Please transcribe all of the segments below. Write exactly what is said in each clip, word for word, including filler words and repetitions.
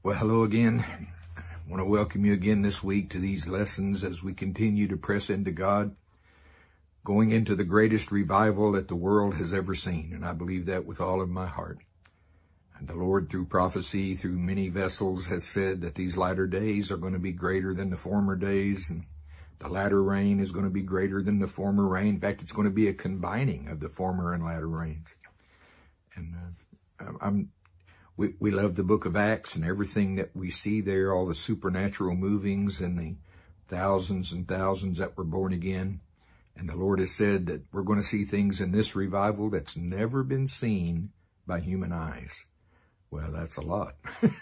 Well, hello again. I want to welcome you again this week to these lessons as we continue to press into God, going into the greatest revival that the world has ever seen. And I believe that with all of my heart. And the Lord, through prophecy, through many vessels, has said that these latter days are going to be greater than the former days. And the latter rain is going to be greater than the former rain. In fact, it's going to be a combining of the former and latter rains. And uh, I'm We, we love the book of Acts and everything that we see there, all the supernatural movings and the thousands and thousands that were born again. And the Lord has said that we're going to see things in this revival that's never been seen by human eyes. Well, that's a lot.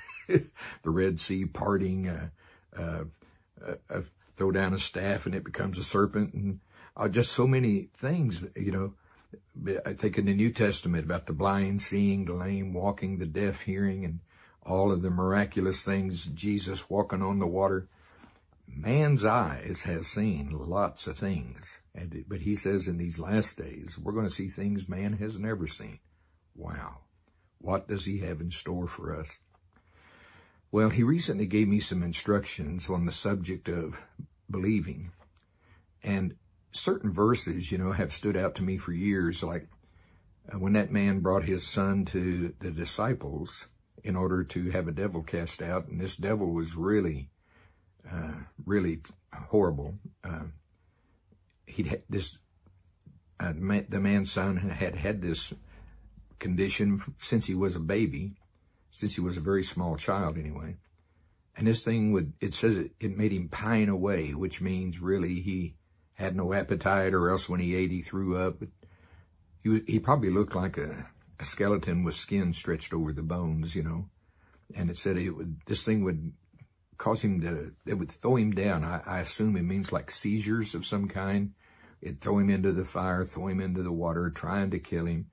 The Red Sea parting, uh, uh, uh, uh, throw down a staff and it becomes a serpent, and uh, just so many things, you know. I think in the New Testament about the blind seeing, the lame walking, the deaf hearing, and all of the miraculous things, Jesus walking on the water. Man's eyes has seen lots of things, and but he says in these last days, we're going to see things man has never seen. Wow. What does he have in store for us? Well, he recently gave me some instructions on the subject of believing, and certain verses, you know, have stood out to me for years, like uh, when that man brought his son to the disciples in order to have a devil cast out, and this devil was really, uh, really horrible. Uh, he'd had this, uh, man, the man's son had had this condition since he was a baby, since he was a very small child anyway. And this thing would, it says it, it made him pine away, which means really he had no appetite, or else when he ate, he threw up. He he probably looked like a, a skeleton with skin stretched over the bones, you know. And it said it would, this thing would cause him to, it would throw him down. I, I assume it means like seizures of some kind. It'd throw him into the fire, throw him into the water, trying to kill him.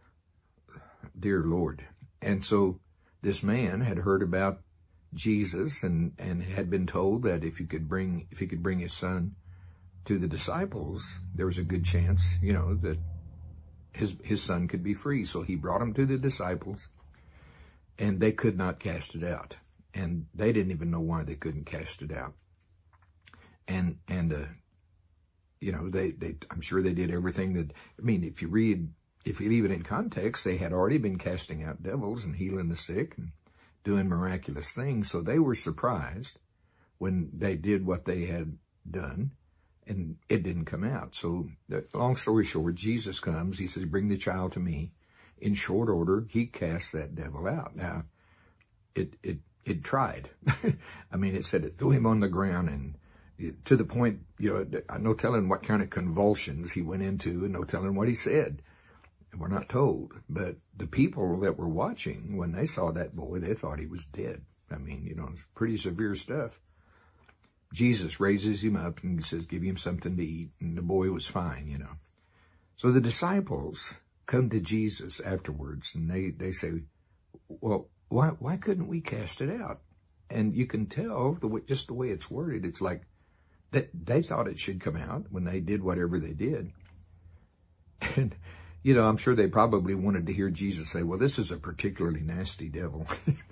Dear Lord. And so this man had heard about Jesus and, and had been told that if he could bring, if he could bring his son to the disciples, there was a good chance, you know, that his his son could be free. So he brought him to the disciples, and they could not cast it out. And they didn't even know why they couldn't cast it out. And, and uh, you know, they, they, I'm sure they did everything that, I mean, if you read, if you leave it in context, they had already been casting out devils and healing the sick and doing miraculous things. So they were surprised when they did what they had done, and it didn't come out. So, the, long story short, Jesus comes. He says, bring the child to me. In short order, he casts that devil out. Now, it it it tried. I mean, it said it threw him on the ground, and it, to the point, you know, no telling what kind of convulsions he went into, and no telling what he said. We're not told. But the people that were watching, when they saw that boy, they thought he was dead. I mean, you know, it's pretty severe stuff. Jesus raises him up and says, give him something to eat. And the boy was fine, you know. So the disciples come to Jesus afterwards, and they, they say, well, why, why couldn't we cast it out? And you can tell the way, just the way it's worded. It's like that they thought it should come out when they did whatever they did. And, you know, I'm sure they probably wanted to hear Jesus say, well, this is a particularly nasty devil.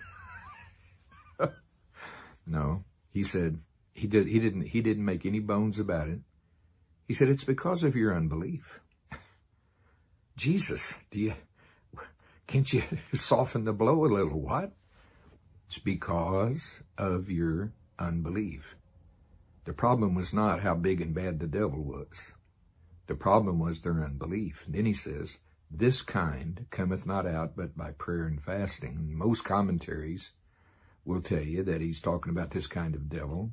No, he said, He did. He didn't. He didn't make any bones about it. He said, "It's because of your unbelief." Jesus, do you? Can't you soften the blow a little? What? It's because of your unbelief. The problem was not how big and bad the devil was. The problem was their unbelief. And then he says, "This kind cometh not out but by prayer and fasting." And most commentaries will tell you that he's talking about this kind of devil.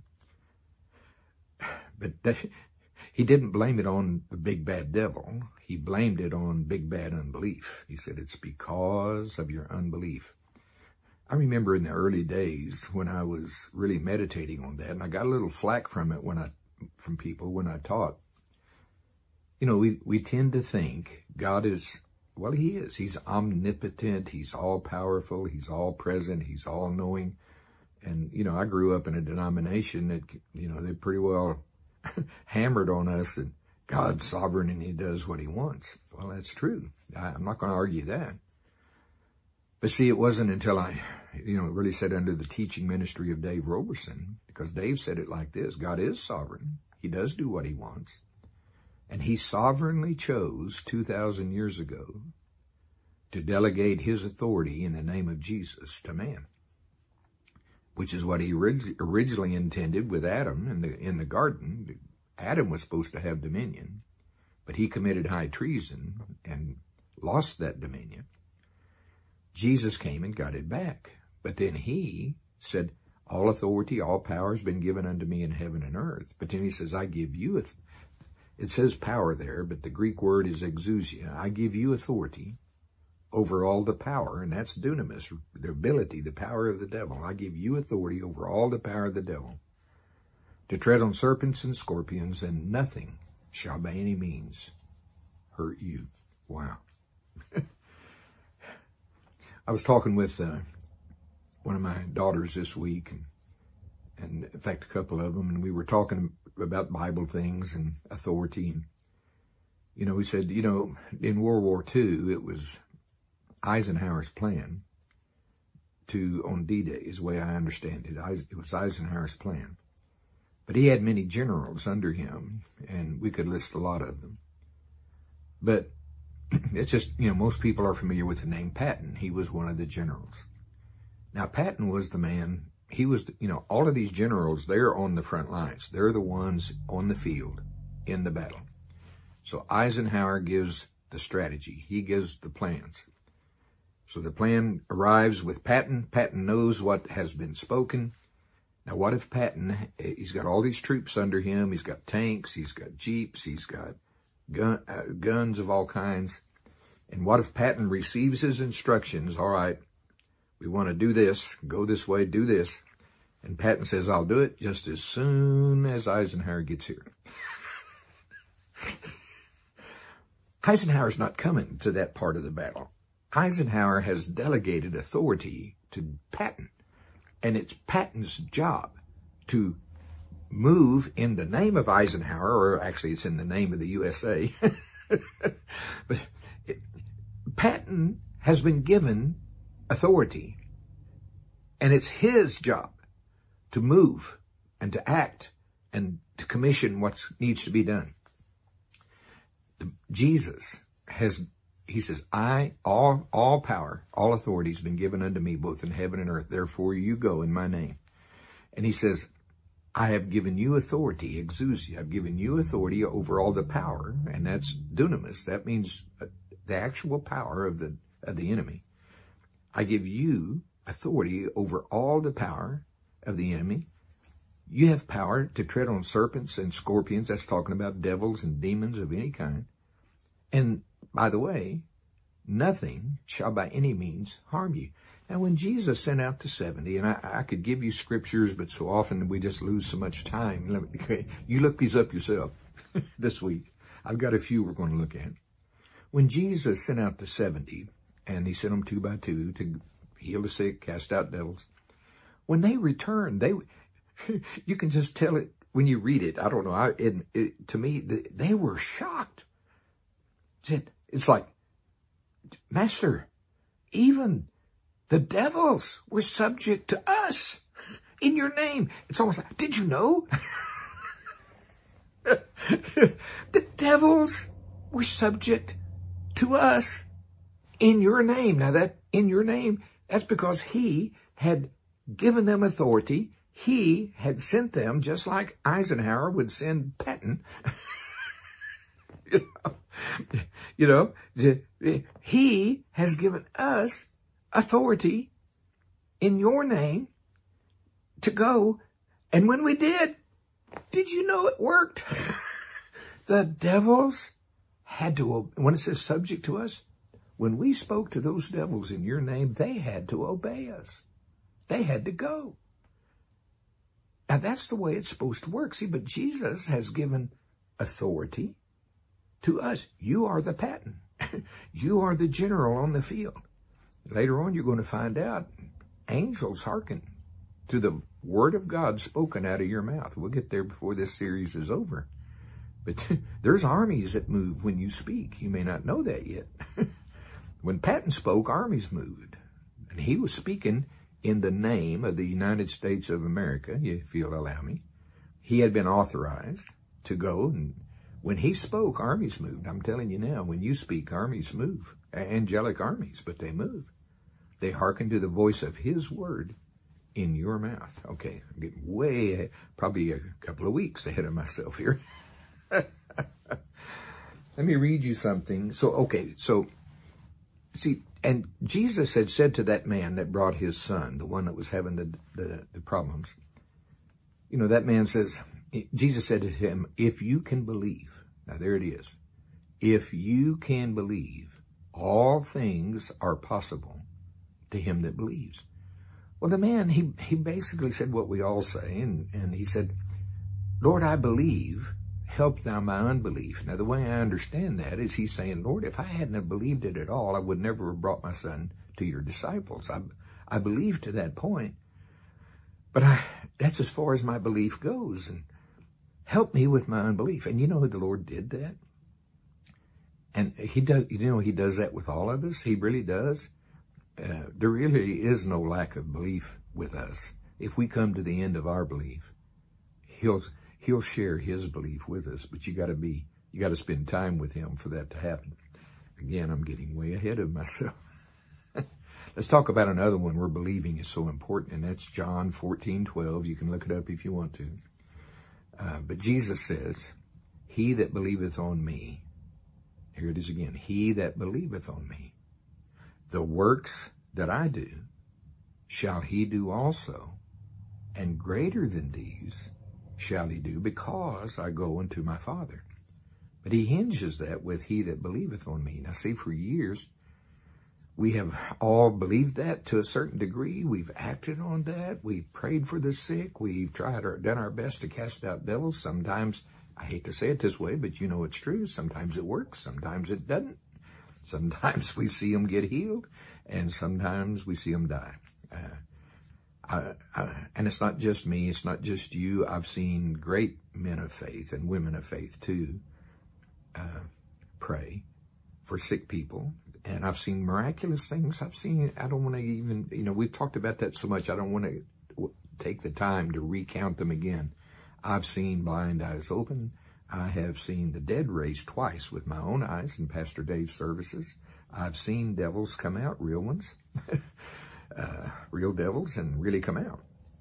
But that, he didn't blame it on the big bad devil. He blamed it on big bad unbelief. He said, it's because of your unbelief. I remember in the early days when I was really meditating on that, and I got a little flack from it when I, from people when I taught. You know, we, we tend to think God is, well, he is. He's omnipotent. He's all powerful. He's all present. He's all knowing. And, you know, I grew up in a denomination that, you know, they pretty well hammered on us that God's sovereign and he does what he wants. Well, that's true. I, I'm not going to argue that. But see, it wasn't until I, you know, really sat under the teaching ministry of Dave Roberson, because Dave said it like this: God is sovereign. He does do what he wants. And he sovereignly chose two thousand years ago to delegate his authority in the name of Jesus to man, which is what he orig- originally intended with Adam in the, in the garden. Adam was supposed to have dominion, but he committed high treason and lost that dominion. Jesus came and got it back. But then he said, all authority, all power has been given unto me in heaven and earth. But then he says, I give you, th- it says power there, but the Greek word is exousia. I give you authority over all the power, and that's dunamis, the ability, the power of the devil. I give you authority over all the power of the devil, to tread on serpents and scorpions, and nothing shall by any means hurt you. Wow. I was talking with uh, one of my daughters this week, and, and in fact, a couple of them, and we were talking about Bible things and authority. And, you know, we said, you know, in World War Two, it was Eisenhower's plan to, on D-Day, is the way I understand it. It was Eisenhower's plan. But he had many generals under him, and we could list a lot of them. But it's just, you know, most people are familiar with the name Patton. He was one of the generals. Now, Patton was the man, he was, the, you know, all of these generals, they're on the front lines. They're the ones on the field in the battle. So Eisenhower gives the strategy. He gives the plans. So the plan arrives with Patton. Patton knows what has been spoken. Now, what if Patton, he's got all these troops under him. He's got tanks. He's got jeeps. He's got gun, uh, guns of all kinds. And what if Patton receives his instructions? All right, we want to do this. Go this way, do this. And Patton says, I'll do it just as soon as Eisenhower gets here. Eisenhower's not coming to that part of the battle. Eisenhower has delegated authority to Patton, and it's Patton's job to move in the name of Eisenhower, or actually it's in the name of the U S A. But it, Patton has been given authority, and it's his job to move and to act and to commission what needs to be done. Jesus has, he says, I, all, all power, all authority has been given unto me, both in heaven and earth. Therefore you go in my name. And he says, I have given you authority, exousia. I've given you authority over all the power, and that's dunamis. That means the actual power of the, of the enemy. I give you authority over all the power of the enemy. You have power to tread on serpents and scorpions. That's talking about devils and demons of any kind. And by the way, nothing shall by any means harm you. Now, when Jesus sent out the seventy, and I, I could give you scriptures, but so often we just lose so much time. Let me, you look these up yourself this week. I've got a few we're going to look at. When Jesus sent out the seventy, and he sent them two by two to heal the sick, cast out devils, when they returned, they, you can just tell it when you read it. I don't know. I, it, it, to me, the, they were shocked. It's like, Master, even the devils were subject to us in your name. It's almost like, did you know? The devils were subject to us in your name. Now that in your name, that's because he had given them authority. He had sent them just like Eisenhower would send Patton. you know, you know, he has given us authority in your name to go. And when we did, did you know it worked? The devils had to, when it says subject to us, when we spoke to those devils in your name, they had to obey us. They had to go. Now that's the way it's supposed to work. See, but Jesus has given authority to us. You are the Patton. You are the general on the field. Later on, you're going to find out angels hearken to the word of God spoken out of your mouth. We'll get there before this series is over. But there's armies that move when you speak. You may not know that yet. When Patton spoke, armies moved. And he was speaking in the name of the United States of America, if you'll allow me. He had been authorized to go, and when he spoke, armies moved. I'm telling you now, when you speak, armies move. Angelic armies, but they move. They hearken to the voice of his word in your mouth. Okay, I'm getting way ahead, probably a couple of weeks ahead of myself here. Let me read you something. So, okay, so, see, and Jesus had said to that man that brought his son, the one that was having the, the, the problems, you know, that man says, Jesus said to him, if you can believe, now there it is, if you can believe, all things are possible to him that believes. Well, the man, he, he basically said what we all say, and, and he said, Lord, I believe, help thou my unbelief. Now, the way I understand that is he's saying, Lord, if I hadn't have believed it at all, I would never have brought my son to your disciples. I, I believe to that point, but I, that's as far as my belief goes, and help me with my unbelief. And you know, the Lord did that. And he does, you know, he does that with all of us. He really does. Uh, there really is no lack of belief with us. If we come to the end of our belief, he'll, he'll share his belief with us, but you gotta be, you gotta spend time with him for that to happen. Again, I'm getting way ahead of myself. Let's talk about another one where believing is so important, and that's John fourteen twelve. You can look it up if you want to. Uh, but Jesus says, he that believeth on me, here it is again, he that believeth on me, the works that I do, shall he do also, and greater than these shall he do, because I go unto my Father. But he hinges that with he that believeth on me. Now see, for years, we have all believed that to a certain degree. We've acted on that. We've prayed for the sick. We've tried our, done our best to cast out devils. Sometimes, I hate to say it this way, but you know it's true. Sometimes it works. Sometimes it doesn't. Sometimes we see them get healed, and sometimes we see them die. Uh, I, I, and it's not just me. It's not just you. I've seen great men of faith and women of faith too uh, pray for sick people. And I've seen miraculous things. I've seen, I don't want to even, you know, we've talked about that so much. I don't want to take the time to recount them again. I've seen blind eyes open. I have seen the dead raised twice with my own eyes in Pastor Dave's services. I've seen devils come out, real ones, uh, real devils, and really come out.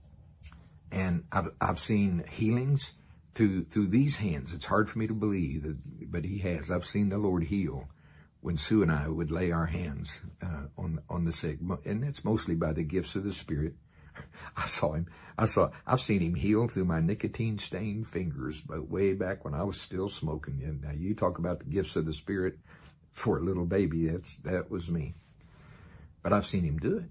And I've, I've seen healings through, through these hands. It's hard for me to believe, that, but he has. I've seen the Lord heal when Sue and I would lay our hands uh, on on the sick, and it's mostly by the gifts of the Spirit. I saw him. I saw. I've seen him heal through my nicotine-stained fingers, but way back when I was still smoking. And now you talk about the gifts of the Spirit for a little baby. That's that was me. But I've seen him do it.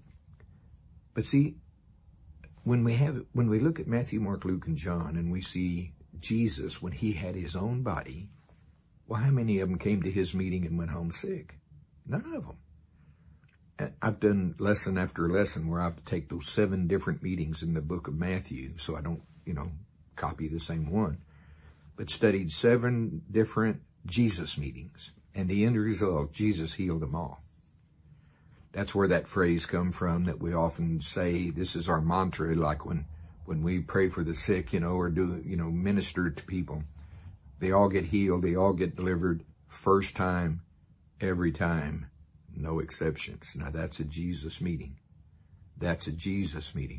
But see, when we have when we look at Matthew, Mark, Luke, and John, and we see Jesus when he had his own body. Well, how many of them came to his meeting and went home sick? None of them. I've done lesson after lesson where I have to take those seven different meetings in the book of Matthew so I don't, you know, copy the same one. But studied seven different Jesus meetings. And the end result, Jesus healed them all. That's where that phrase comes from that we often say, this is our mantra, like when, when we pray for the sick, you know, or do, you know, minister to people. They all get healed. They all get delivered. First time, every time, no exceptions. Now that's a Jesus meeting. That's a Jesus meeting.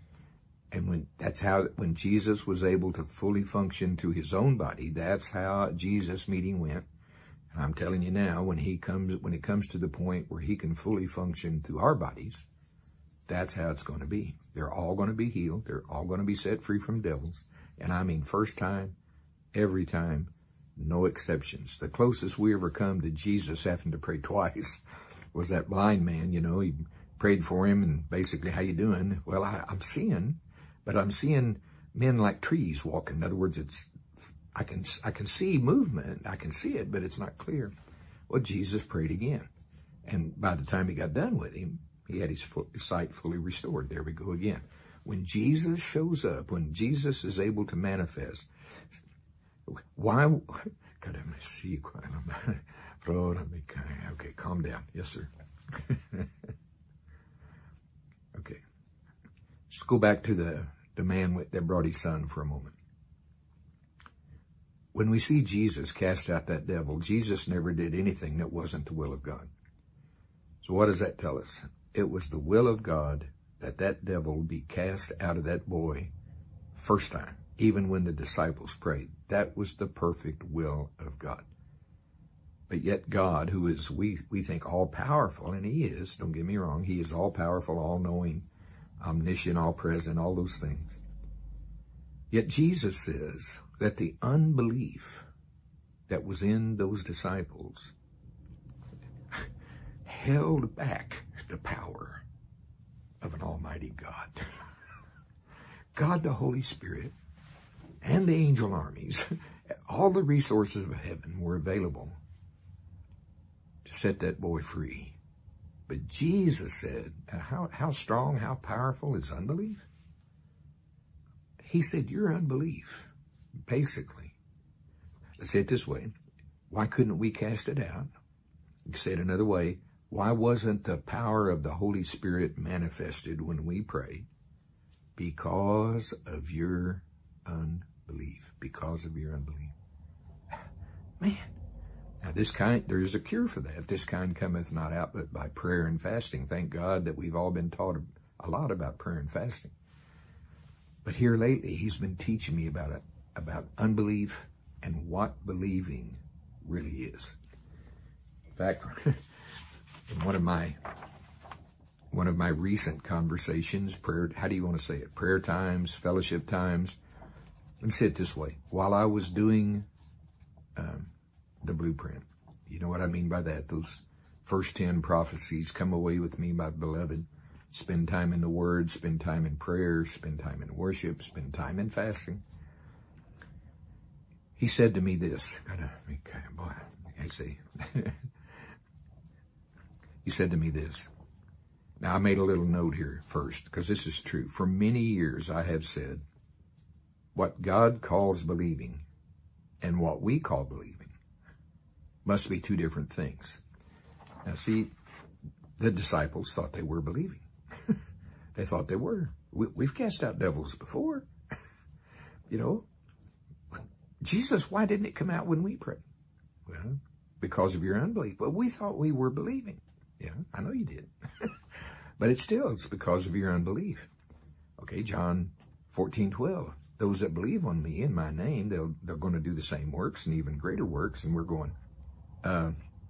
And when that's how, when Jesus was able to fully function through his own body, that's how Jesus meeting went. And I'm telling you now, when he comes, when it comes to the point where he can fully function through our bodies, that's how it's going to be. They're all going to be healed. They're all going to be set free from devils. And I mean, first time, every time, no exceptions. The closest we ever come to Jesus having to pray twice was that blind man. You know, he prayed for him and basically, how you doing? Well, I, I'm seeing, but I'm seeing men like trees walking. In other words, it's, I can, I can see movement. I can see it, but it's not clear. Well, Jesus prayed again. And by the time he got done with him, he had his, full, his sight fully restored. There we go again. When Jesus shows up, when Jesus is able to manifest, why? God, I see. Okay, calm down. Yes, sir. Let's go back to the, the man with, that brought his son for a moment. When we see Jesus cast out that devil, Jesus never did anything that wasn't the will of God. So what does that tell us? It was the will of God that that devil be cast out of that boy first time, even when the disciples prayed. That was the perfect will of God. But yet God, who is, we, we think all-powerful, and he is, don't get me wrong, he is all-powerful, all-knowing, omniscient, all-present, all those things. Yet Jesus says that the unbelief that was in those disciples held back the power of an almighty God. God the Holy Spirit and the angel armies, all the resources of heaven were available to set that boy free. But Jesus said, how, how strong, how powerful is unbelief? He said, your unbelief, basically. Let's say it this way. Why couldn't we cast it out? You say it another way. Why wasn't the power of the Holy Spirit manifested when we prayed? Because of your unbelief. Because of your unbelief. Man. Now this kind, there's a cure for that. This kind cometh not out but by prayer and fasting. Thank God that we've all been taught a lot about prayer and fasting. But here lately, he's been teaching me about it, about unbelief and what believing really is. In fact, in one of my one of my recent conversations, prayer, how do you want to say it? Prayer times, fellowship times. Let me say it this way. While I was doing um, the blueprint, you know what I mean by that? Those first ten prophecies, come away with me, my beloved. Spend time in the Word, spend time in prayer, spend time in worship, spend time in fasting. He said to me this, gotta, okay, boy, I see. He said to me this. Now, I made a little note here first, because this is true. For many years, I have said, what God calls believing and what we call believing must be two different things. Now, see, the disciples thought they were believing. They thought they were. We, we've cast out devils before. You know, Jesus, why didn't it come out when we prayed? Well, because of your unbelief. But we thought we were believing. Yeah, I know you did. But it still is because of your unbelief. Okay, John fourteen twelve. Those that believe on me in my name, they'll, they're going to do the same works and even greater works. And we're going, uh,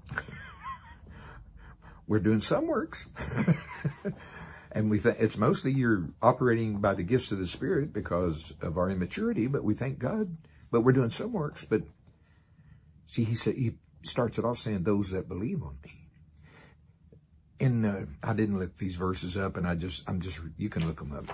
we're doing some works. And we think it's mostly you're operating by the gifts of the Spirit because of our immaturity, but we thank God, but we're doing some works. But see, he said, he starts it off saying those that believe on me. And uh, I didn't look these verses up, and I just, I'm just, you can look them up.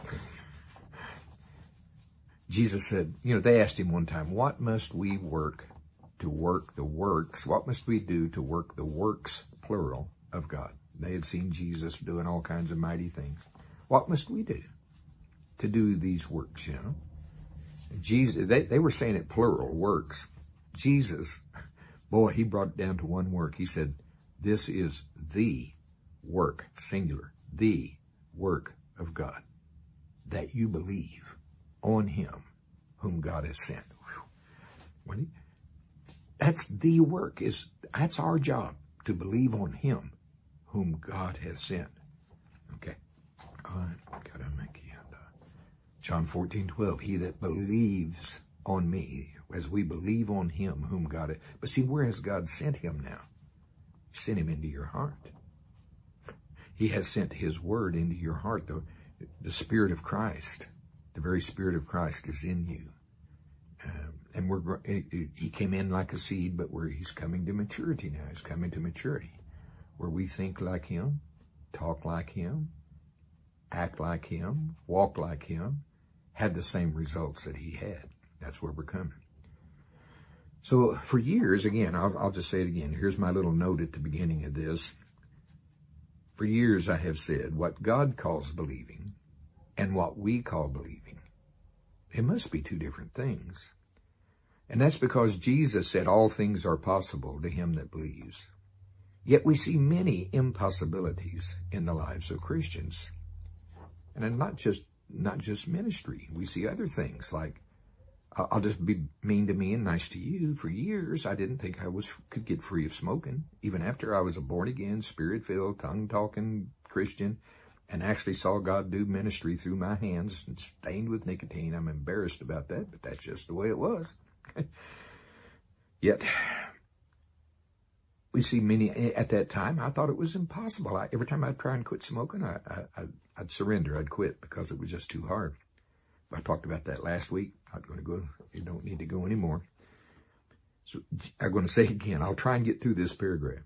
Jesus said, you know, they asked him one time, what must we work to work the works? What must we do to work the works, plural, of God? They had seen Jesus doing all kinds of mighty things. What must we do to do these works, you know? Jesus, they, they were saying it plural, works. Jesus, boy, he brought it down to one work. He said, this is the work, singular, the work of God, that you believe on him whom God has sent. When he, that's the work. Is that's our job, to believe on him whom God has sent. Okay. All right. Gotta make you. John fourteen twelve. He that believes on me, as we believe on him whom God has. But see, where has God sent him now? He sent him into your heart. He has sent his word into your heart. The, the Spirit of Christ, the very Spirit of Christ is in you. Um, and we're, he came in like a seed, but where he's coming to maturity now. He's coming to maturity. Where we think like him, talk like him, act like him, walk like him, had the same results that he had. That's where we're coming. So for years, again, I'll, I'll just say it again. Here's my little note at the beginning of this. For years I have said what God calls believing and what we call believing, it must be two different things. And that's because Jesus said all things are possible to him that believes. Yet we see many impossibilities in the lives of Christians. And not just not just ministry. We see other things like, I'll just be mean to me and nice to you. For years, I didn't think I was could get free of smoking, even after I was a born-again, spirit-filled, tongue-talking Christian, and actually saw God do ministry through my hands and stained with nicotine. I'm embarrassed about that, but that's just the way it was. Yet, we see many, at that time, I thought it was impossible. I, every time I'd try and quit smoking, I, I, I'd surrender. I'd quit because it was just too hard. I talked about that last week. Not going to go, you don't need to go anymore. So I'm going to say again, I'll try and get through this paragraph.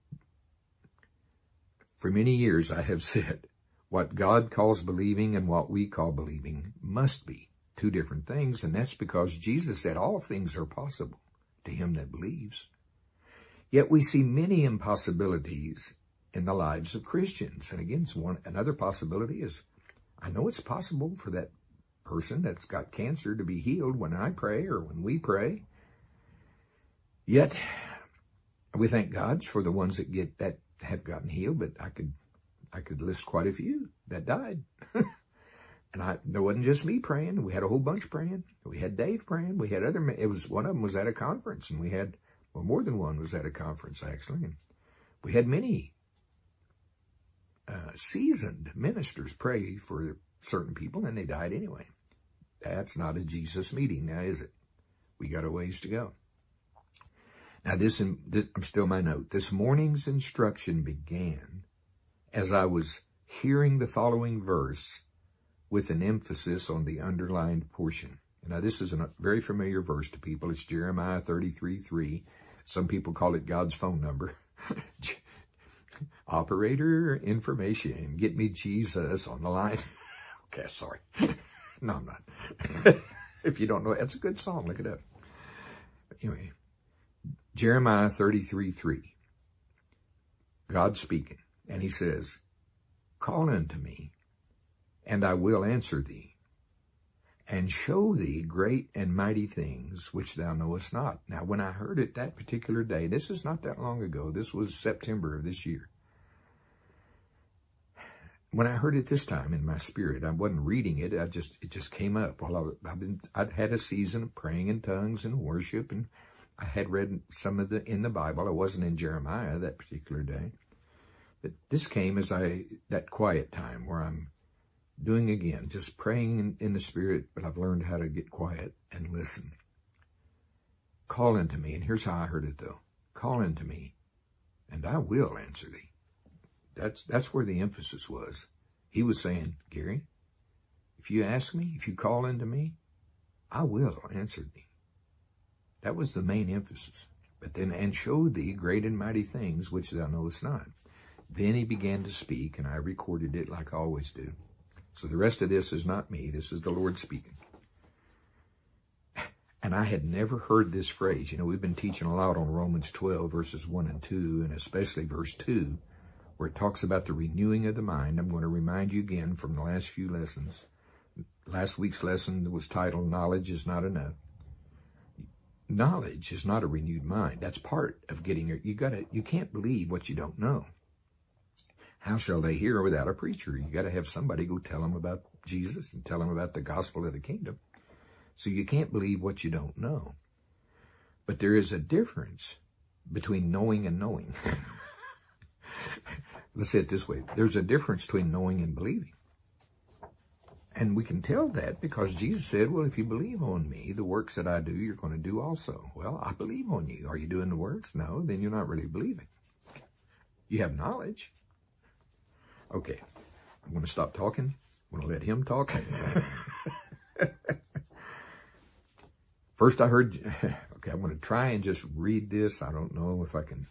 For many years I have said, what God calls believing and what we call believing must be two different things, and that's because Jesus said all things are possible to him that believes. Yet we see many impossibilities in the lives of Christians. And again, one, another possibility is, I know it's possible for that person that's got cancer to be healed when I pray or when we pray. Yet, we thank God for the ones that get that have gotten healed, but I could I could list quite a few that died. And I, there wasn't just me praying. We had a whole bunch praying. We had Dave praying. We had other, it was, one of them was at a conference, and we had, well, more than one was at a conference, actually. And we had many uh, seasoned ministers pray for certain people, and they died anyway. That's not a Jesus meeting now, is it? We got a ways to go. Now, this, this I'm still my note. This morning's instruction began as I was hearing the following verse with an emphasis on the underlined portion. Now, this is a very familiar verse to people. It's Jeremiah thirty-three three. Some people call it God's phone number. Operator information. Get me Jesus on the line. Okay, sorry. No, I'm not. If you don't know, that's a good song. Look it up. Anyway, Jeremiah thirty-three three. God speaking. And he says, call unto me, and I will answer thee, and show thee great and mighty things which thou knowest not. Now, when I heard it that particular day, this is not that long ago. This was September of this year. When I heard it this time in my spirit, I wasn't reading it. I just, it just came up. Well, I, I've been, I'd had a season of praying in tongues and worship, and I had read some of the, in the Bible. I wasn't in Jeremiah that particular day. But this came as I, that quiet time where I'm doing again, just praying in, in the spirit, but I've learned how to get quiet and listen. Call unto me, and here's how I heard it though. Call unto me, and I will answer thee. That's, that's where the emphasis was. He was saying, Gary, if you ask me, if you call unto me, I will answer thee. That was the main emphasis. But then, and show thee great and mighty things which thou knowest not. Then he began to speak, and I recorded it like I always do. So the rest of this is not me. This is the Lord speaking. And I had never heard this phrase. You know, we've been teaching a lot on Romans twelve, verses one and two, and especially verse two, where it talks about the renewing of the mind. I'm going to remind you again from the last few lessons. Last week's lesson was titled, Knowledge is Not Enough. Knowledge is not a renewed mind. That's part of getting it. You gotta, you can't believe what you don't know. How shall they hear without a preacher? You got to have somebody go tell them about Jesus and tell them about the gospel of the kingdom. So you can't believe what you don't know. But there is a difference between knowing and knowing. Let's say it this way. There's a difference between knowing and believing. And we can tell that because Jesus said, well, if you believe on me, the works that I do, you're going to do also. Well, I believe on you. Are you doing the works? No, then you're not really believing. You have knowledge. Okay, I'm going to stop talking. I'm going to let him talk. First I heard, okay, I'm going to try and just read this. I don't know if I can.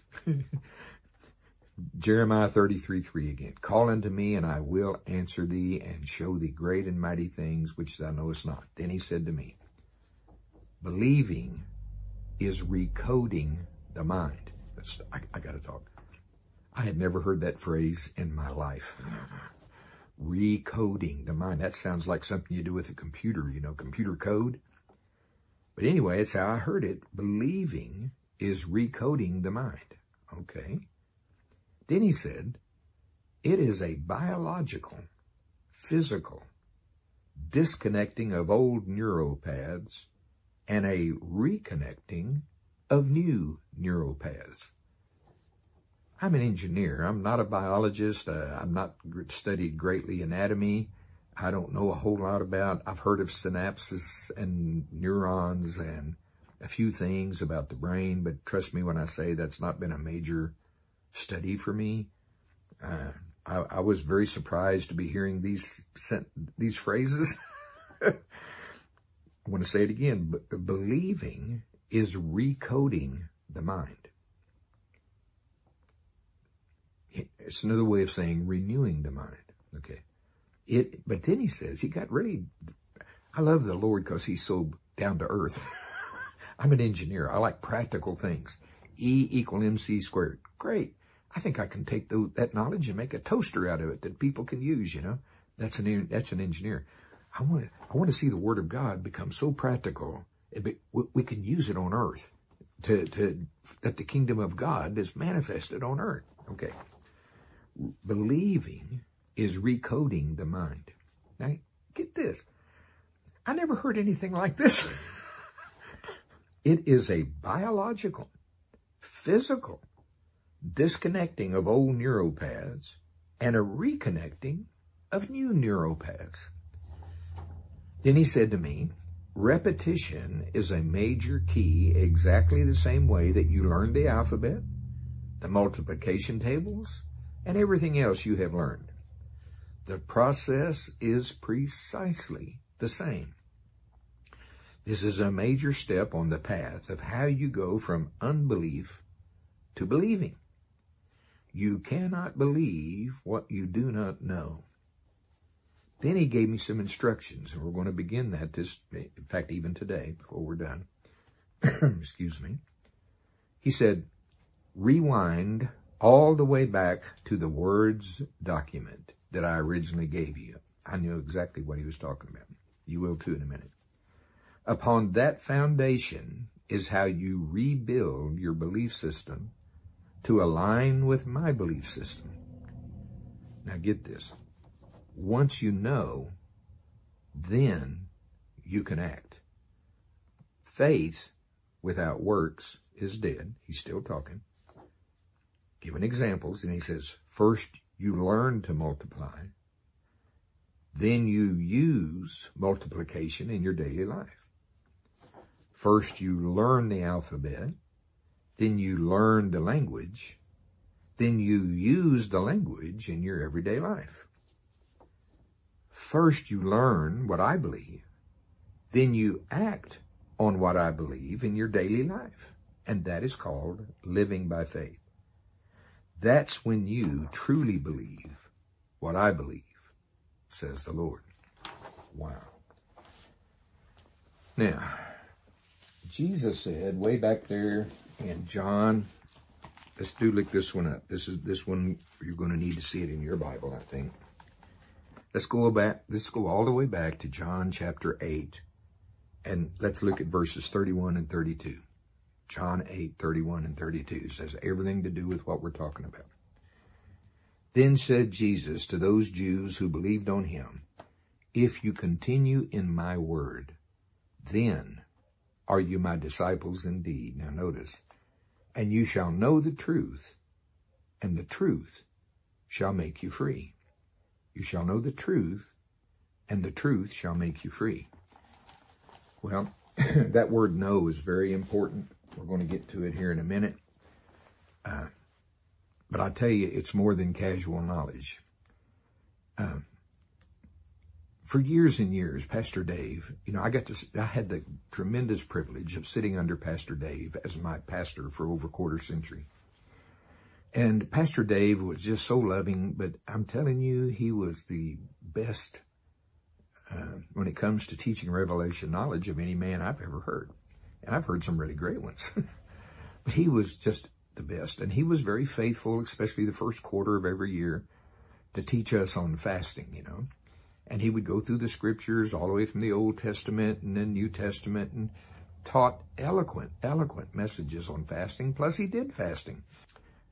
Jeremiah thirty-three three again. Call unto me, and I will answer thee, and show thee great and mighty things which thou knowest not. Then he said to me, believing is recoding the mind. That's, I, I got to talk. I had never heard that phrase in my life. Recoding the mind. That sounds like something you do with a computer, you know, computer code. But anyway, it's how I heard it. Believing is recoding the mind. Okay. Then he said, it is a biological, physical, disconnecting of old neural paths, and a reconnecting of new neural paths. I'm an engineer. I'm not a biologist. Uh, I'm not studied greatly anatomy. I don't know a whole lot about, I've heard of synapses and neurons and a few things about the brain, but trust me when I say that's not been a major study for me. Uh, I, I was very surprised to be hearing these these phrases. I want to say it again. B- believing is recoding the mind. It's another way of saying renewing the mind. Okay. It, but then he says, he got really, I love the Lord because he's so down to earth. I'm an engineer. I like practical things. E equal mc squared. Great. I think I can take the, that knowledge and make a toaster out of it that people can use, you know. That's an, that's an engineer. I want to, I want to see the Word of God become so practical. It be, we, we can use it on earth to, to, that the kingdom of God is manifested on earth. Okay. Believing is recoding the mind. Now, get this. I never heard anything like this. It is a biological, physical disconnecting of old neural paths and a reconnecting of new neural paths. Then he said to me, repetition is a major key, exactly the same way that you learned the alphabet, the multiplication tables, and everything else you have learned. The process is precisely the same. This is a major step on the path of how you go from unbelief to believing. You cannot believe what you do not know. Then he gave me some instructions, and we're going to begin that this, in fact, even today, before we're done. Excuse me. He said, rewind all the way back to the words document that I originally gave you. I knew exactly what he was talking about. You will too in a minute. Upon that foundation is how you rebuild your belief system to align with my belief system. Now get this. Once you know, then you can act. Faith without works is dead. He's still talking. Giving examples, and he says, first you learn to multiply, then you use multiplication in your daily life. First you learn the alphabet, then you learn the language, then you use the language in your everyday life. First you learn what I believe, then you act on what I believe in your daily life, and that is called living by faith. That's when you truly believe what I believe, says the Lord. Wow. Now, Jesus said way back there in John, let's do look this one up. This is this one, you're going to need to see it in your Bible, I think. Let's go back, let's go all the way back to John chapter eight, and let's look at verses thirty-one and thirty-two. John eight, thirty-one and thirty-two says everything to do with what we're talking about. Then said Jesus to those Jews who believed on him, if you continue in my word, then are you my disciples indeed. Now notice, and you shall know the truth, and the truth shall make you free. You shall know the truth, and the truth shall make you free. Well, that word know is very important. We're going to get to it here in a minute. Uh, but I tell you, it's more than casual knowledge. Uh, for years and years, Pastor Dave, you know, I got to, I had the tremendous privilege of sitting under Pastor Dave as my pastor for over a quarter century. And Pastor Dave was just so loving, but I'm telling you, he was the best uh, when it comes to teaching revelation knowledge of any man I've ever heard. And I've heard some really great ones. But he was just the best. And he was very faithful, especially the first quarter of every year, to teach us on fasting, you know. And he would go through the scriptures all the way from the Old Testament and then New Testament and taught eloquent, eloquent messages on fasting. Plus he did fasting.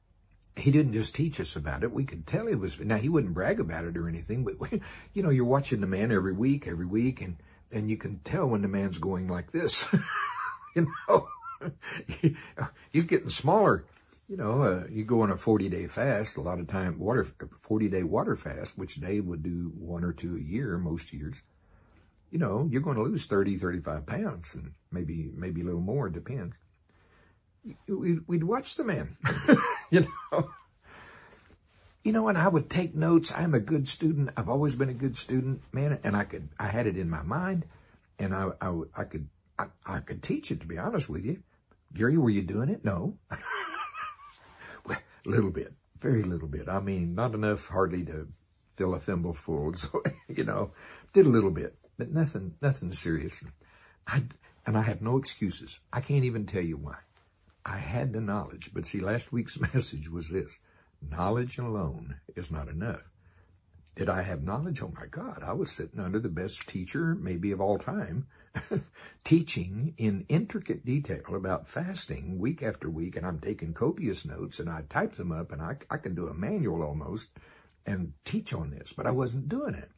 he didn't just teach us about it. We could tell he was, now he wouldn't brag about it or anything, but we, you know, you're watching the man every week, every week, and, and you can tell when the man's going like this, you know, he's getting smaller. You know, uh, you go on a forty day fast, a lot of time, water, forty day water fast, which Dave would do one or two a year, most years. You know, you're going to lose thirty, thirty-five pounds, and maybe, maybe a little more, it depends. We'd, we'd watch the man, you know. You know, and I would take notes. I'm a good student. I've always been a good student, man, and I could, I had it in my mind, and I, I, I could, I, I could teach it, to be honest with you. Gary, were you doing it? No. Well, a little bit, very little bit. I mean, not enough hardly to fill a thimble full. So, you know, did a little bit, but nothing, nothing serious. I, and I have no excuses. I can't even tell you why. I had the knowledge, but see, last week's message was this: knowledge alone is not enough. Did I have knowledge? Oh my God, I was sitting under the best teacher, maybe of all time, teaching in intricate detail about fasting week after week, and I'm taking copious notes, and I type them up, and I, I can do a manual almost and teach on this, but I wasn't doing it.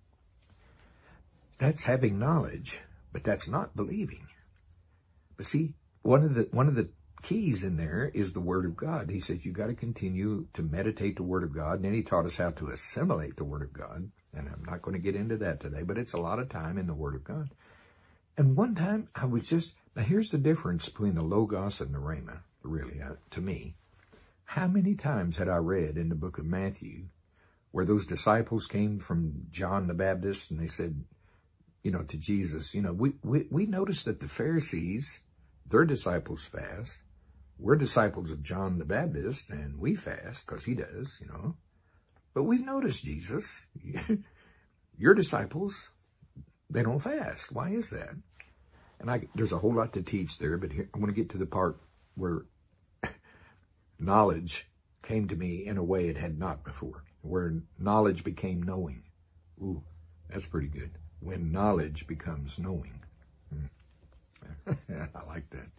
That's having knowledge, but that's not believing. But see, one of the one of the keys in there is the Word of God. He says you got to continue to meditate the Word of God, and then he taught us how to assimilate the Word of God, and I'm not going to get into that today, but it's a lot of time in the Word of God. And one time I was just, now here's the difference between the Logos and the Rhema, really, uh, to me. How many times had I read in the book of Matthew where those disciples came from John the Baptist and they said, you know, to Jesus, you know, we, we, we noticed that the Pharisees, their disciples fast. We're disciples of John the Baptist, and we fast, because he does, you know. But we've noticed, Jesus, your disciples, they don't fast. Why is that? And I, there's a whole lot to teach there, but here, I want to get to the part where knowledge came to me in a way it had not before, where knowledge became knowing. Ooh, that's pretty good. When knowledge becomes knowing. Hmm. I like that.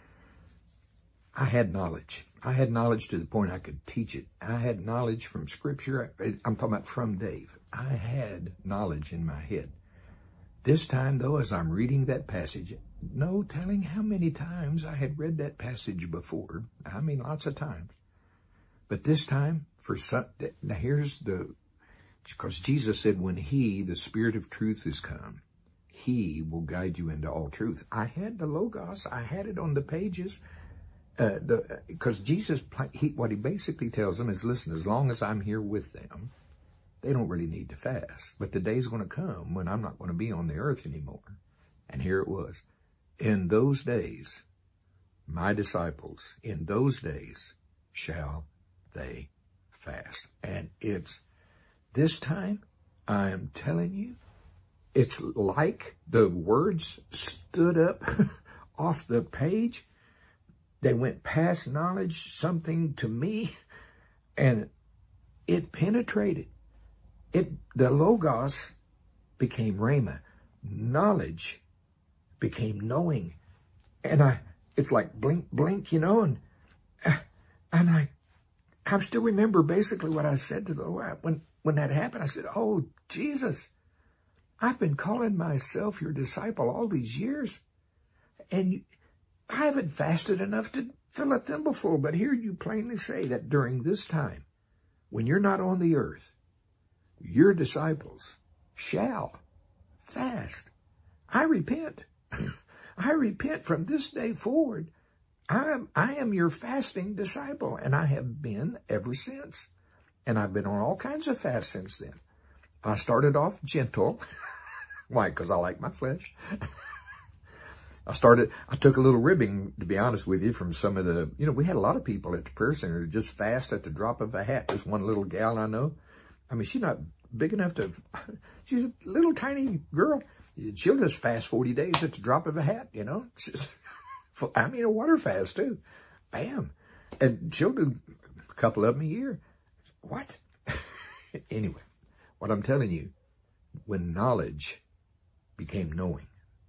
I had knowledge. I had knowledge to the point I could teach it. I had knowledge from Scripture. I'm talking about from Dave. I had knowledge in my head. This time, though, as I'm reading that passage, no telling how many times I had read that passage before. I mean, lots of times. But this time, for some, now here's the, because Jesus said, when he, the Spirit of truth, is come, he will guide you into all truth. I had the Logos. I had it on the pages. Uh, the, because Jesus, he, what he basically tells them is, listen, as long as I'm here with them, they don't really need to fast. But the day's going to come when I'm not going to be on the earth anymore. And here it was. In those days, my disciples, in those days, shall they fast. And it's, this time, I am telling you, it's like the words stood up off the page. They went past knowledge, something to me, and it penetrated. It, the Logos became Rhema. Knowledge became knowing. And I, it's like blink, blink, you know, and, and I, I still remember basically what I said to the Lord. When, when that happened, I said, oh, Jesus, I've been calling myself your disciple all these years, and I haven't fasted enough to fill a thimbleful, but here you plainly say that during this time, when you're not on the earth, your disciples shall fast. I repent. I repent from this day forward. I am, I am your fasting disciple, and I have been ever since. And I've been on all kinds of fasts since then. I started off gentle. Why? Because I like my flesh. I started, I took a little ribbing, to be honest with you, from some of the, you know, we had a lot of people at the prayer center just fast at the drop of a hat. This one little gal I know, I mean, she's not big enough to, she's a little tiny girl. She'll just fast forty days at the drop of a hat, you know. I mean, a water fast too. Bam. And she'll do a couple of them a year. What? Anyway, what I'm telling you, when knowledge became knowing,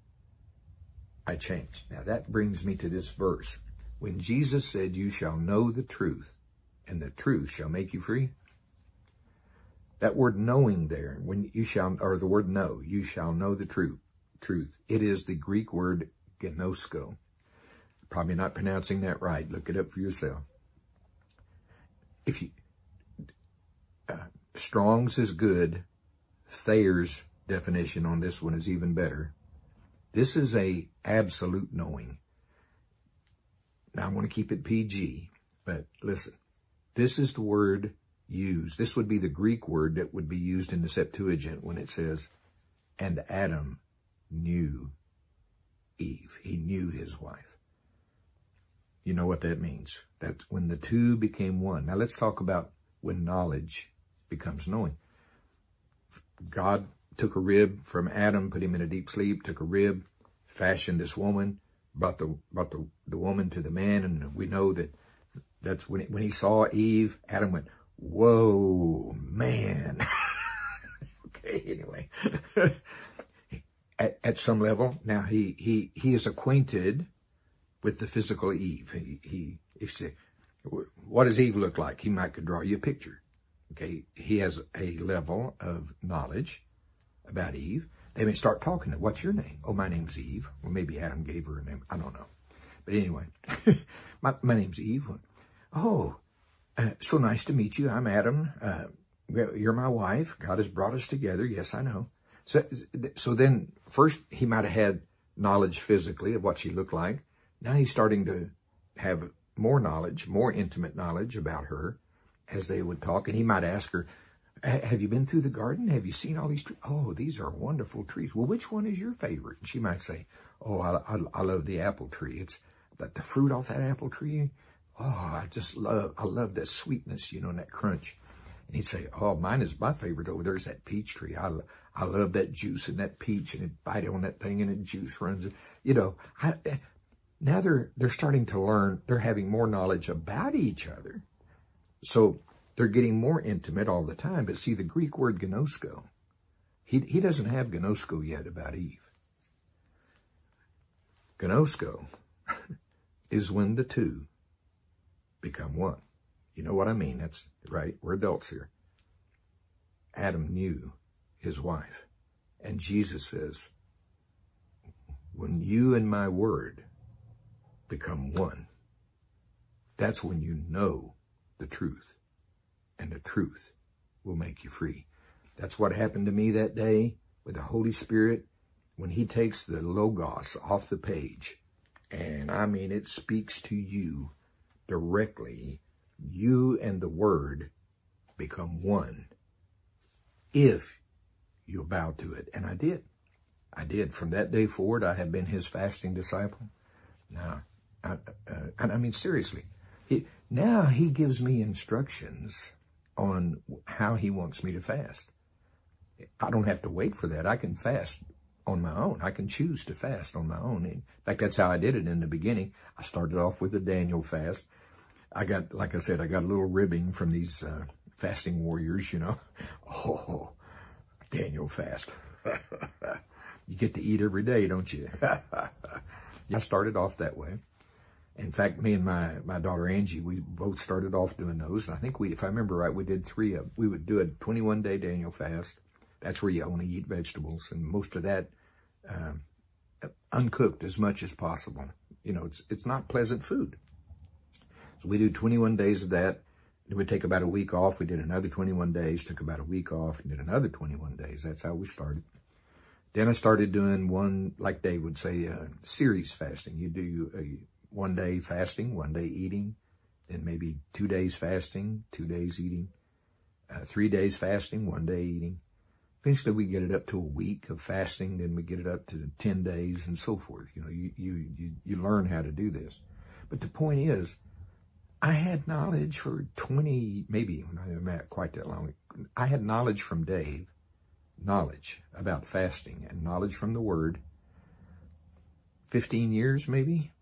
I changed. Now that brings me to this verse. When Jesus said, you shall know the truth, and the truth shall make you free. That word knowing there, when you shall, or the word know, you shall know the truth. Truth. It is the Greek word gnosko. Probably not pronouncing that right. Look it up for yourself. If you, uh, Strong's is good. Thayer's definition on this one is even better. This is a absolute knowing. Now I want to keep it P G, but listen, this is the word used. This would be the Greek word that would be used in the Septuagint when it says, and Adam knew Eve. He knew his wife. You know what that means? That's when the two became one. Now let's talk about when knowledge becomes knowing. God took a rib from Adam, put him in a deep sleep, took a rib, fashioned this woman, brought the brought the, the woman to the man, and we know that that's when it, when he saw Eve, Adam went, whoa, man. Okay, anyway. at, at some level, now he, he, he is acquainted with the physical Eve. He, he, if you say, what does Eve look like? He might could draw you a picture. Okay, he has a level of knowledge about Eve. They may start talking. What's your name? Oh, my name's Eve. Or maybe Adam gave her a name. I don't know. But anyway, my, my name's Eve. Oh, uh, so nice to meet you. I'm Adam. Uh, you're my wife. God has brought us together. Yes, I know. So, so then first he might have had knowledge physically of what she looked like. Now he's starting to have more knowledge, more intimate knowledge about her as they would talk. And he might ask her, have you been through the garden? Have you seen all these trees? Oh, these are wonderful trees. Well, which one is your favorite? And she might say, oh, I, I, I love the apple tree. It's the, the fruit off that apple tree. Oh, I just love, I love that sweetness, you know, and that crunch. And he'd say, oh, mine is my favorite over there is that peach tree. I, I love that juice and that peach, and it bite on that thing and the juice runs. You know, I, now they're, they're starting to learn, they're having more knowledge about each other. So they're getting more intimate all the time. But see, the Greek word gnosko, he, he doesn't have gnosko yet about Eve. Gnosko is when the two become one. You know what I mean? That's right. We're adults here. Adam knew his wife. And Jesus says, when you and my word become one, that's when you know the truth. And the truth will make you free. That's what happened to me that day with the Holy Spirit when he takes the Logos off the page. And I mean, it speaks to you directly. You and the Word become one if you bow to it. And I did. I did. From that day forward, I have been his fasting disciple. Now, I, uh, and I mean, seriously, it, now he gives me instructions on how he wants me to fast. I don't have to wait for that. I can fast on my own. I can choose to fast on my own. In fact, that's how I did it in the beginning. I started off with a Daniel fast. I got, like I said, I got a little ribbing from these uh, fasting warriors, you know. Oh, Daniel fast. You get to eat every day, don't you? I started off that way. In fact, me and my, my daughter Angie, we both started off doing those. I think we, if I remember right, we did three of, we would do a twenty-one day Daniel fast. That's where you only eat vegetables, and most of that, um, uncooked as much as possible. You know, it's, it's not pleasant food. So we do twenty-one days of that. It would take about a week off. We did another twenty-one days, took about a week off, and did another twenty-one days. That's how we started. Then I started doing one, like Dave would say, uh, series fasting. You do a one day fasting, one day eating, then maybe two days fasting, two days eating, uh, three days fasting, one day eating. Eventually we get it up to a week of fasting, then we get it up to ten days and so forth. You know, you, you, you, you learn how to do this. But the point is, I had knowledge for twenty, maybe not quite that long. I had knowledge from Dave, knowledge about fasting and knowledge from the Word, fifteen years maybe,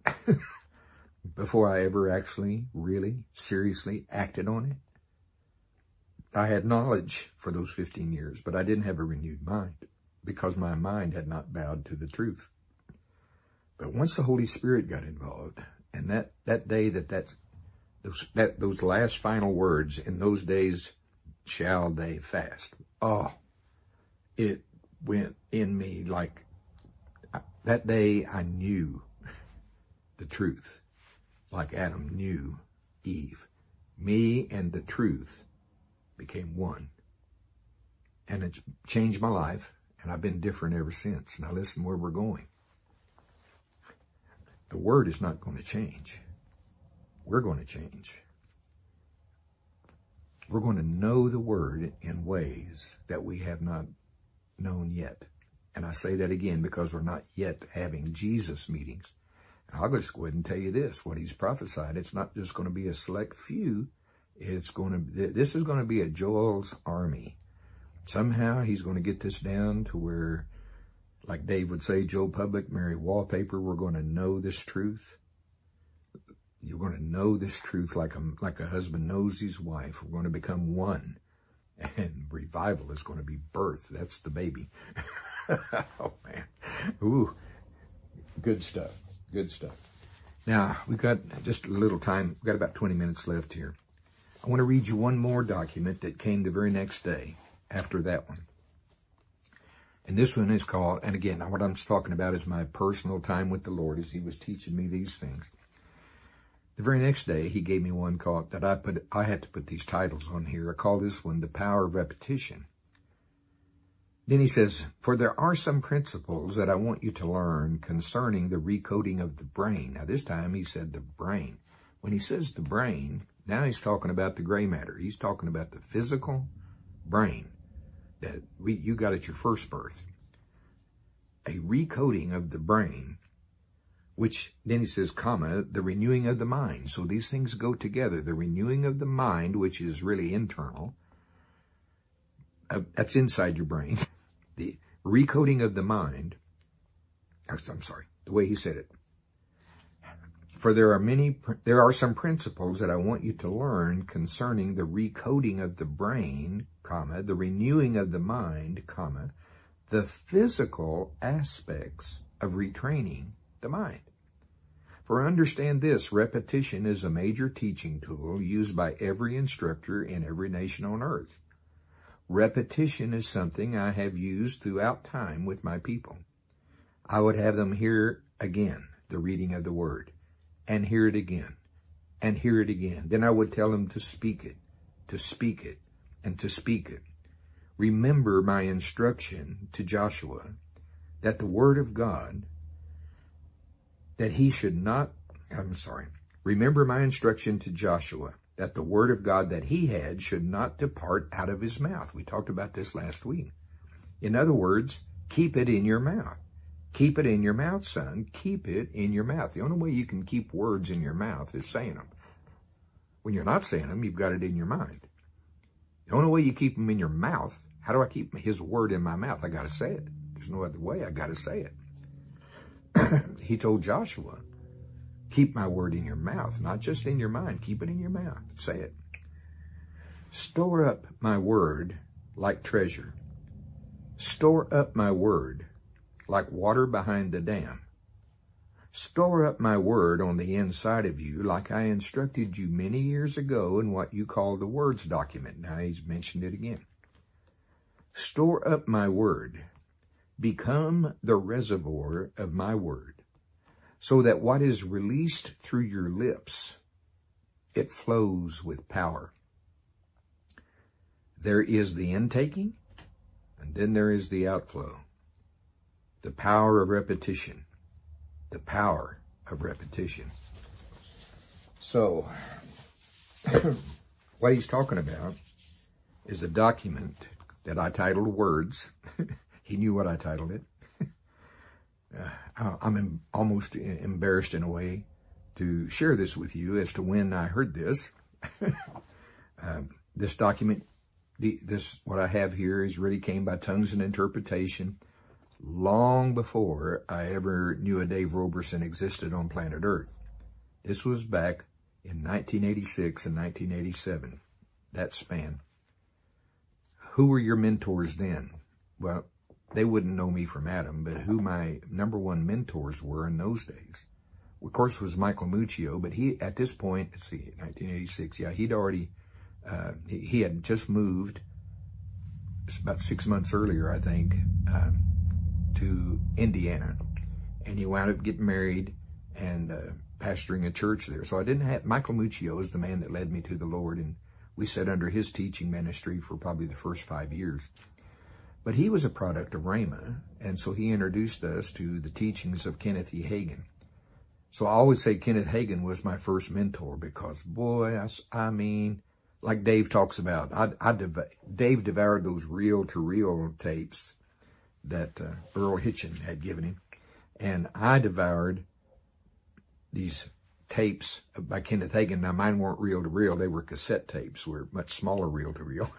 before I ever actually, really, seriously acted on it. I had knowledge for those fifteen years, but I didn't have a renewed mind because my mind had not bowed to the truth. But once the Holy Spirit got involved, and that, that day that that Those, that, those last final words, in those days shall they fast. Oh, it went in me like, that day I knew the truth, like Adam knew Eve. Me and the truth became one. And it's changed my life, and I've been different ever since. Now listen where we're going. The word is not going to change. We're going to change. We're going to know the word in ways that we have not known yet. And I say that again because we're not yet having Jesus meetings. And I'll just go ahead and tell you this, what he's prophesied. It's not just going to be a select few. It's going to, this is going to be a Joel's army. Somehow he's going to get this down to where, like Dave would say, Joe Public, Mary Wallpaper, we're going to know this truth. You're going to know this truth like a, like a husband knows his wife. We're going to become one. And revival is going to be birth. That's the baby. Oh, man. Ooh, good stuff. Good stuff. Now, we've got just a little time. We've got about twenty minutes left here. I want to read you one more document that came the very next day after that one. And this one is called, and again, what I'm talking about is my personal time with the Lord as he was teaching me these things. The very next day, he gave me one called, that I put, I had to put these titles on here. I call this one The Power of Repetition. Then he says, for there are some principles that I want you to learn concerning the recoding of the brain. Now this time he said the brain. When he says the brain, now he's talking about the gray matter. He's talking about the physical brain that we, you got at your first birth. A recoding of the brain, which then he says, comma, the renewing of the mind. So these things go together. The renewing of the mind, which is really internal, uh, that's inside your brain. The recoding of the mind, I'm sorry, the way he said it. For there are many, there are some principles that I want you to learn concerning the recoding of the brain, comma, the renewing of the mind, comma, the physical aspects of retraining the mind. For understand this, repetition is a major teaching tool used by every instructor in every nation on earth. Repetition is something I have used throughout time with my people. I would have them hear again the reading of the word, and hear it again, and hear it again. Then I would tell them to speak it, to speak it, and to speak it. Remember my instruction to Joshua that the word of God, that he should not, I'm sorry, remember my instruction to Joshua that the word of God that he had should not depart out of his mouth. We talked about this last week. In other words, keep it in your mouth. Keep it in your mouth, son. Keep it in your mouth. The only way you can keep words in your mouth is saying them. When you're not saying them, you've got it in your mind. The only way you keep them in your mouth, how do I keep his word in my mouth? I got to say it. There's no other way. I got to say it. He told Joshua, keep my word in your mouth, not just in your mind. Keep it in your mouth. Say it. Store up my word like treasure. Store up my word like water behind the dam. Store up my word on the inside of you like I instructed you many years ago in what you call the words document. Now he's mentioned it again. Store up my word. Become the reservoir of my word, so that what is released through your lips, it flows with power. There is the intaking, and then there is the outflow. The power of repetition. The power of repetition. So, what he's talking about is a document that I titled Words. He knew what I titled it. uh, I'm em- almost embarrassed in a way to share this with you as to when I heard this. um, this document, the, this what I have here is really came by tongues and interpretation long before I ever knew a Dave Roberson existed on planet Earth. This was back in nineteen eighty-six and nineteen eighty-seven, that span. Who were your mentors then? Well, they wouldn't know me from Adam, but who my number one mentors were in those days of course, was Michael Muccio, but he, at this point, let's see, nineteen eighty-six, yeah, he'd already, uh, he, he had just moved about six months earlier, I think, um, to Indiana, and he wound up getting married and uh, pastoring a church there. So I didn't have, Michael Muccio is the man that led me to the Lord, and we sat under his teaching ministry for probably the first five years. But he was a product of Rhema, and so he introduced us to the teachings of Kenneth E. Hagin. So I always say Kenneth Hagin was my first mentor because, boy, I, I mean, like Dave talks about, I, I dev- Dave devoured those reel-to-reel tapes that uh, Earl Hitchin had given him, and I devoured these tapes by Kenneth Hagin. Now, mine weren't reel-to-reel. They were cassette tapes, were much smaller reel-to-reel,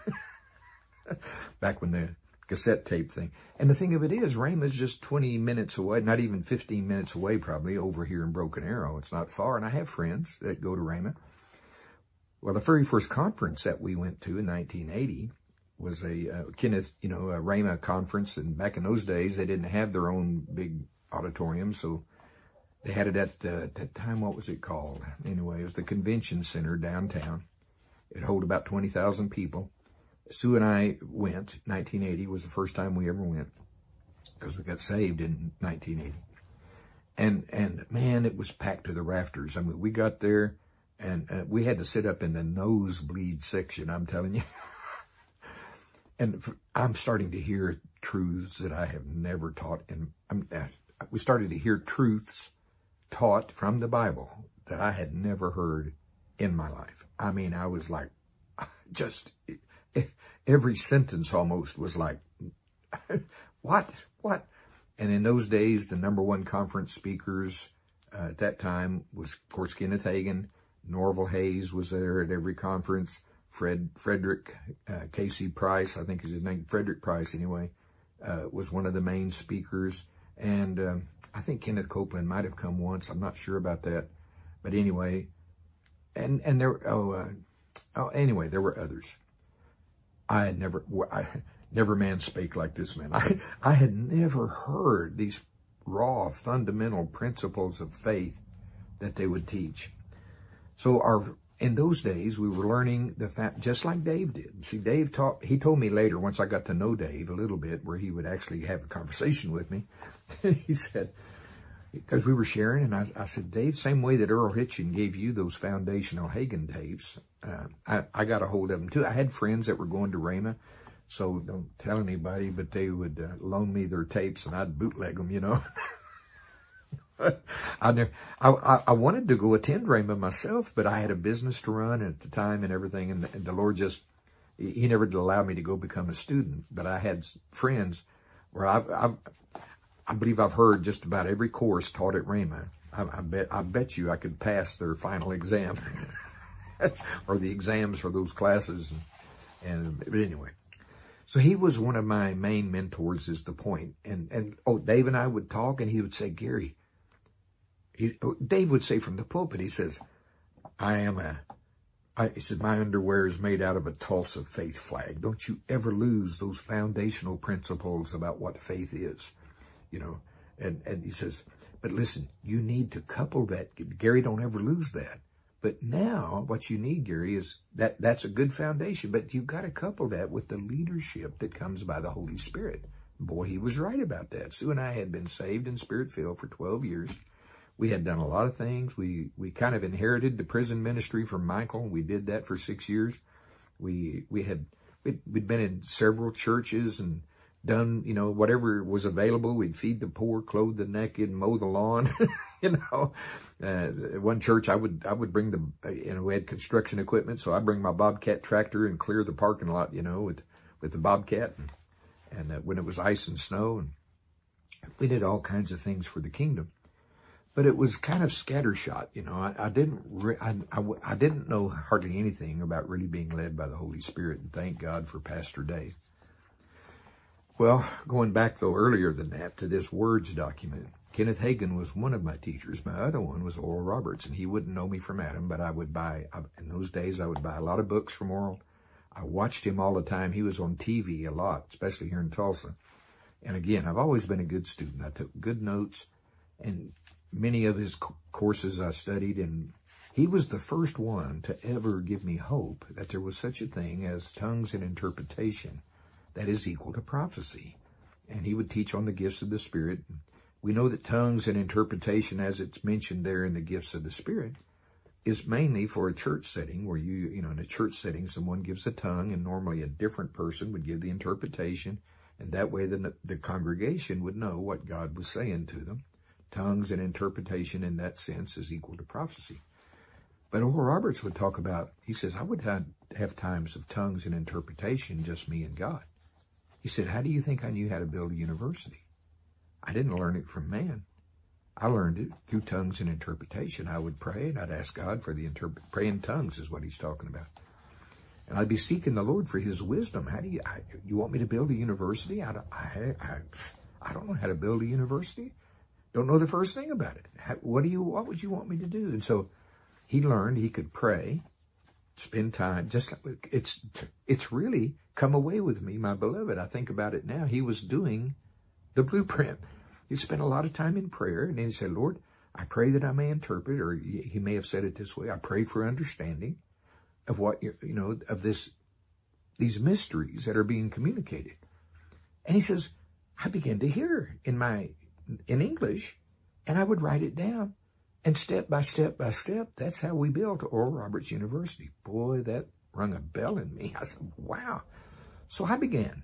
back when the cassette tape thing. And the thing of it is, Rhema's just twenty minutes away, not even fifteen minutes away probably, over here in Broken Arrow. It's not far, and I have friends that go to Rhema. Well, the very first conference that we went to in nineteen eighty was a uh, Kenneth, you know, a Rhema conference, and back in those days, they didn't have their own big auditorium, so they had it at, uh, at that time, what was it called? Anyway, it was the Convention Center downtown. It held about twenty thousand people. Sue and I went. nineteen eighty was the first time we ever went because we got saved in nineteen eighty. And, and man, it was packed to the rafters. I mean, we got there and uh, we had to sit up in the nosebleed section, I'm telling you. And I'm starting to hear truths that I have never taught. And I'm, uh, we started to hear truths taught from the Bible that I had never heard in my life. I mean, I was like, just every sentence almost was like, what, what? And in those days, the number one conference speakers uh, at that time was, of course, Kenneth Hagin. Norval Hayes was there at every conference. Fred Frederick uh, Casey Price, I think is his name, Frederick Price anyway, uh, was one of the main speakers. And um, I think Kenneth Copeland might have come once. I'm not sure about that. But anyway, and, and there, oh, uh, oh, anyway, there were others. I had never, I, never man spake like this man. I, I had never heard these raw, fundamental principles of faith that they would teach. So our, in those days, we were learning the fact, just like Dave did. See, Dave taught, he told me later, once I got to know Dave a little bit, where he would actually have a conversation with me. He said, because we were sharing, and I, I said, Dave, same way that Earl Hitchin gave you those foundational Hagin tapes, uh, I, I got a hold of them too. I had friends that were going to Rhema, so don't tell anybody, but they would uh, loan me their tapes and I'd bootleg them, you know. I, never, I, I wanted to go attend Rhema myself, but I had a business to run at the time and everything, and the, and the Lord just, he never did allow me to go become a student. But I had friends where I, I, I believe I've heard just about every course taught at Rhema. I, I bet, I bet you I could pass their final exam or the exams for those classes. And, and but anyway, so he was one of my main mentors, is the point. And and oh, Dave and I would talk, and he would say, Gary. He, Dave would say from the pulpit, he says, I am a, I, he says, my underwear is made out of a Tulsa faith flag. Don't you ever lose those foundational principles about what faith is, you know. And, and he says, but listen, you need to couple that. Gary, don't ever lose that. But now what you need, Gary, is that that's a good foundation, but you've got to couple that with the leadership that comes by the Holy Spirit. Boy, he was right about that. Sue and I had been saved and Spirit-filled for twelve years. We had done a lot of things. We, we kind of inherited the prison ministry from Michael. We did that for six years. We, we had, we'd, we'd been in several churches and done, you know, whatever was available. We'd feed the poor, clothe the naked, mow the lawn, you know. Uh, one church, I would, I would bring the, you know, we had construction equipment. So I bring my Bobcat tractor and clear the parking lot, you know, with, with the Bobcat. And, and uh, when it was ice and snow, and we did all kinds of things for the kingdom. But it was kind of scattershot, you know. I, I didn't, re- I, I, I didn't know hardly anything about really being led by the Holy Spirit, and thank God for Pastor Dave. Well, going back though earlier than that to this Words document, Kenneth Hagin was one of my teachers. My other one was Oral Roberts, and he wouldn't know me from Adam, but I would buy, in those days, I would buy a lot of books from Oral. I watched him all the time. He was on T V a lot, especially here in Tulsa. And again, I've always been a good student. I took good notes, and many of his courses I studied, and he was the first one to ever give me hope that there was such a thing as tongues and interpretation that is equal to prophecy. And he would teach on the gifts of the Spirit. We know that tongues and interpretation, as it's mentioned there in the gifts of the Spirit, is mainly for a church setting where you, you know, in a church setting, someone gives a tongue and normally a different person would give the interpretation. And that way the, the congregation would know what God was saying to them. Tongues and interpretation in that sense is equal to prophecy. But Oral Roberts would talk about, he says, I would have, have times of tongues and interpretation, just me and God. He said, how do you think I knew how to build a university? I didn't learn it from man. I learned it through tongues and interpretation. I would pray and I'd ask God for the interpret. Pray in tongues is what he's talking about. And I'd be seeking the Lord for his wisdom. How do you, I, you want me to build a university? I don't, I, I, I don't know how to build a university. Don't know the first thing about it. How, what do you, what would you want me to do? And so he learned he could pray, spend time, just like it's, it's really come away with me, my beloved. I think about it now. He was doing the blueprint. He spent a lot of time in prayer, and then he said, Lord, I pray that I may interpret, or he may have said it this way, I pray for understanding of what, you know, of this, these mysteries that are being communicated. And he says, I began to hear in my, in English, and I would write it down. And step by step by step, that's how we built Oral Roberts University. Boy, that rung a bell in me. I said, wow. So I began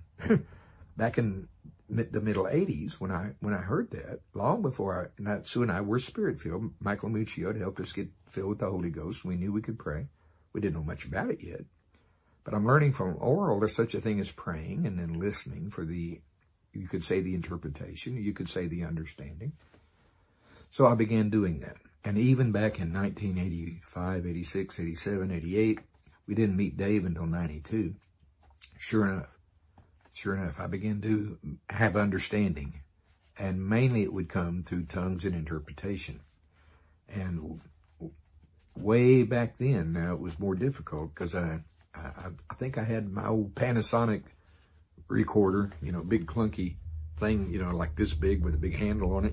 back in the middle eighties when I when I heard that, long before I, and I, Sue and I were spirit-filled. Michael Muccio had helped us get filled with the Holy Ghost. We knew we could pray. We didn't know much about it yet. But I'm learning from Oral there's such a thing as praying and then listening for the, you could say the interpretation, you could say the understanding. So I began doing that. And even back in nineteen eighty-five, eighty-six, eighty-seven, eighty-eight, we didn't meet Dave until ninety-two. Sure enough, sure enough, I began to have understanding. And mainly it would come through tongues and interpretation. And way back then, now it was more difficult because I, I, I think I had my old Panasonic recorder, you know, big clunky thing, you know, like this big with a big handle on it.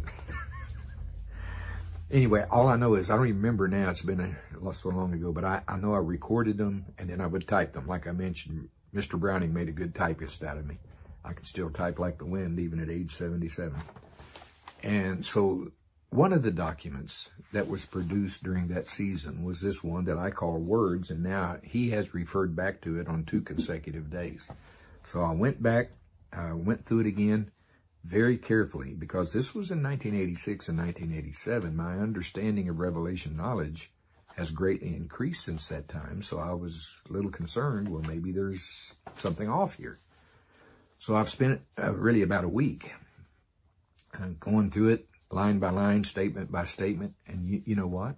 Anyway, all I know is, I don't even remember now, it's been a, so long ago, but I, I know I recorded them and then I would type them. Like I mentioned, Mister Browning made a good typist out of me. I can still type like the wind even at age seventy-seven. And so one of the documents that was produced during that season was this one that I call Words, and now he has referred back to it on two consecutive days. So I went back, I went through it again very carefully, because this was in nineteen eighty-six and nineteen eighty-seven. My understanding of revelation knowledge has greatly increased since that time, so I was a little concerned, well, maybe there's something off here. So I've spent uh, really about a week uh, going through it, line by line, statement by statement, and you, you know what?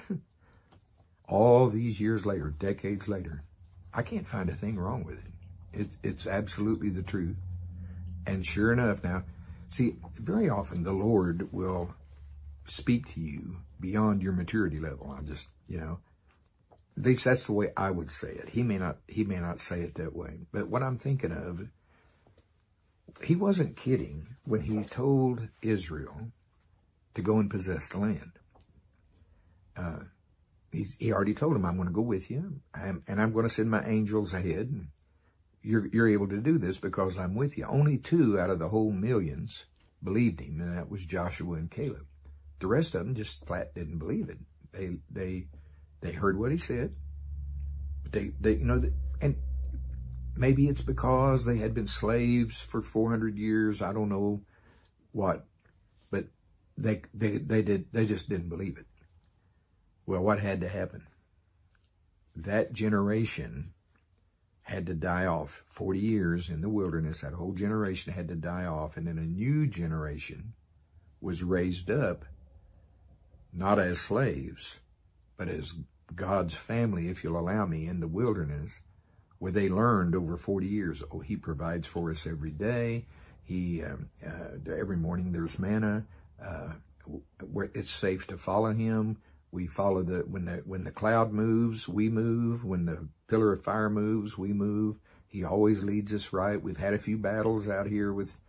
All these years later, decades later, I can't find a thing wrong with it. It's, it's absolutely the truth. And sure enough, now, see, very often the Lord will speak to you beyond your maturity level. I just, you know, at least that's the way I would say it. He may not, he may not say it that way. But what I'm thinking of, he wasn't kidding when he told Israel to go and possess the land. Uh, he's, he already told them, I'm going to go with you, and, and I'm going to send my angels ahead. And You're, you're able to do this because I'm with you. Only two out of the whole millions believed him, and that was Joshua and Caleb. The rest of them just flat didn't believe it. They, they, they heard what he said, but they, they, you know, and maybe it's because they had been slaves for four hundred years. I don't know what, but they, they, they did, they just didn't believe it. Well, what had to happen? That generation had to die off. forty years in the wilderness, that whole generation had to die off, and then a new generation was raised up, not as slaves, but as God's family, if you'll allow me, in the wilderness, where they learned over forty years, oh, he provides for us every day. He, um, uh, every morning there's manna. Uh, where it's safe to follow him. We follow the, when the, when the cloud moves, we move. When the pillar of fire moves, we move. He always leads us right. We've had a few battles out here with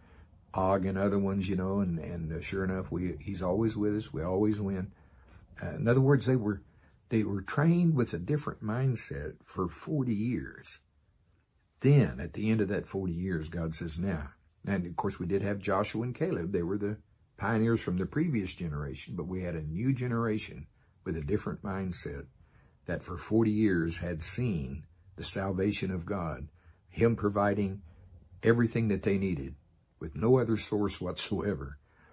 Og and other ones, you know, and, and uh, sure enough, we he's always with us. We always win. Uh, in other words, they were they were trained with a different mindset for forty years. Then, at the end of that forty years, God says, now, and of course we did have Joshua and Caleb. They were the pioneers from the previous generation, but we had a new generation with a different mindset that for forty years had seen the salvation of God, Him providing everything that they needed with no other source whatsoever.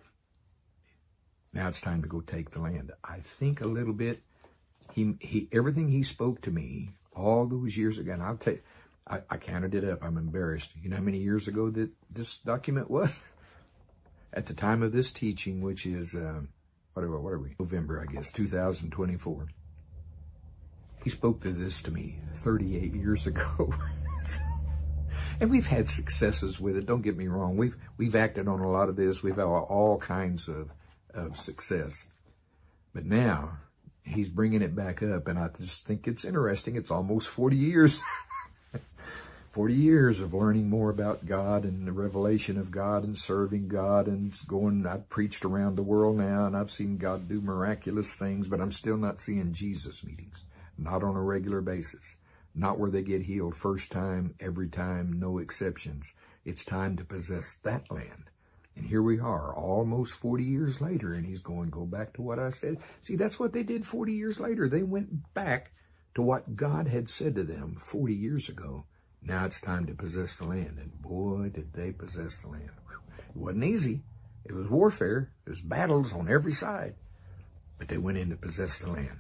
Now it's time to go take the land. I think a little bit, he, he, everything he spoke to me all those years ago, and I'll tell you, I, I counted it up. I'm embarrassed. You know how many years ago that this document was? At the time of this teaching, which is, um, what are, what are we? November, I guess, two thousand twenty-four. He spoke to this to me thirty-eight years ago. And we've had successes with it. Don't get me wrong. We've, we've acted on a lot of this. We've had all kinds of, of success. But now he's bringing it back up. And I just think it's interesting. It's almost forty years. forty years of learning more about God and the revelation of God and serving God and going, I've preached around the world now and I've seen God do miraculous things, but I'm still not seeing Jesus meetings. Not on a regular basis. Not where they get healed first time, every time, no exceptions. It's time to possess that land. And here we are, almost forty years later, and he's going, go back to what I said. See, that's what they did forty years later. They went back to what God had said to them forty years ago. Now it's time to possess the land. And boy, did they possess the land. It wasn't easy. It was warfare. It was battles on every side. But they went in to possess the land.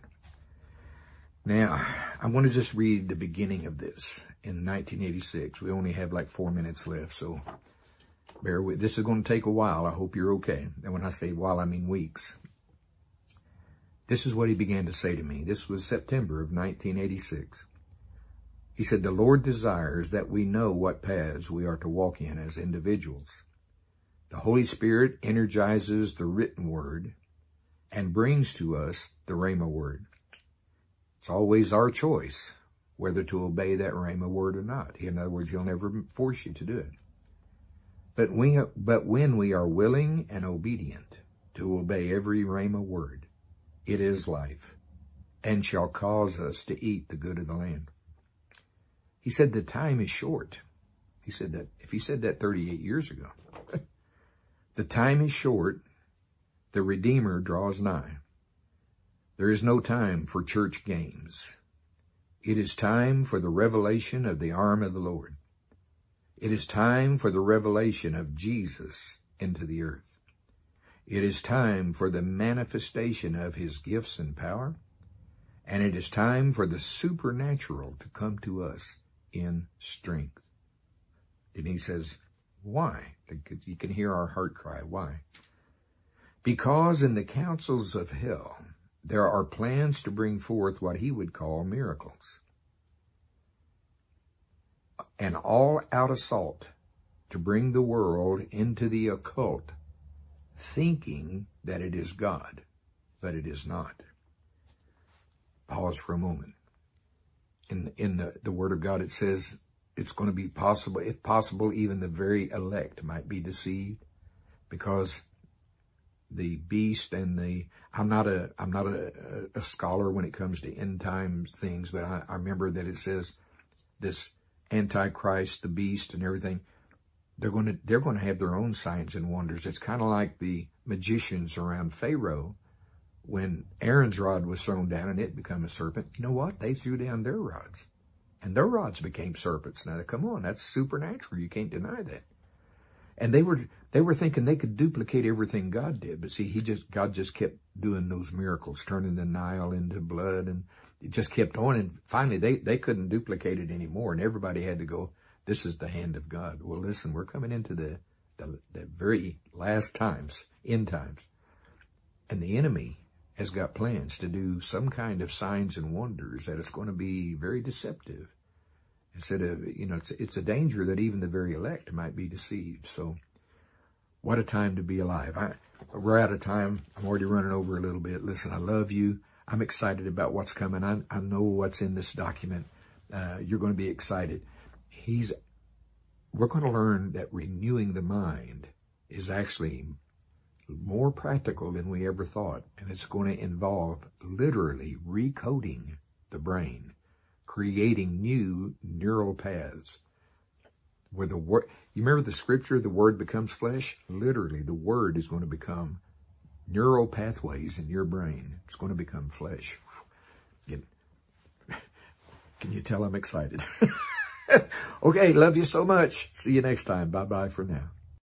Now, I want to just read the beginning of this in nineteen eighty-six. We only have like four minutes left, so bear with. This is going to take a while. I hope you're okay. And when I say while, I mean weeks. This is what he began to say to me. This was September of nineteen eighty-six. He said, the Lord desires that we know what paths we are to walk in as individuals. The Holy Spirit energizes the written word and brings to us the Rhema word. It's always our choice whether to obey that Rhema word or not. In other words, he'll never force you to do it. But, we, but when we are willing and obedient to obey every Rhema word, it is life and shall cause us to eat the good of the land. He said the time is short. He said that, if he said that thirty-eight years ago, the time is short, the Redeemer draws nigh. There is no time for church games. It is time for the revelation of the arm of the Lord. It is time for the revelation of Jesus into the earth. It is time for the manifestation of his gifts and power. And it is time for the supernatural to come to us in strength. And he says, why? You can hear our heart cry. Why? Because in the councils of hell, there are plans to bring forth what he would call miracles. An all-out assault to bring the world into the occult, thinking that it is God, but it is not. Pause for a moment. In, in the, the Word of God, it says it's going to be possible, if possible, even the very elect might be deceived, because the beast and the, I'm not a, I'm not a, a scholar when it comes to end time things, but I, I remember that it says this Antichrist, the beast and everything, they're going to, they're going to have their own signs and wonders. It's kind of like the magicians around Pharaoh when Aaron's rod was thrown down and it became a serpent. You know what? They threw down their rods and their rods became serpents. Now, come on, that's supernatural. You can't deny that. And they were, they were thinking they could duplicate everything God did. But see, he just, God just kept doing those miracles, turning the Nile into blood, and it just kept on. And finally they, they couldn't duplicate it anymore. And everybody had to go, this is the hand of God. Well, listen, we're coming into the, the, the very last times, end times. And the enemy has got plans to do some kind of signs and wonders that it's going to be very deceptive. Instead of, you know, it's, it's a danger that even the very elect might be deceived. So what a time to be alive. I, we're out of time. I'm already running over a little bit. Listen, I love you. I'm excited about what's coming. I, I know what's in this document. Uh, you're going to be excited. He's, we're going to learn that renewing the mind is actually more practical than we ever thought. And it's going to involve literally recoding the brain, creating new neural paths. Where the word, you remember the scripture, the word becomes flesh? Literally, the word is going to become neural pathways in your brain. It's going to become flesh. Can you tell I'm excited? Okay, love you so much. See you next time. Bye-bye for now.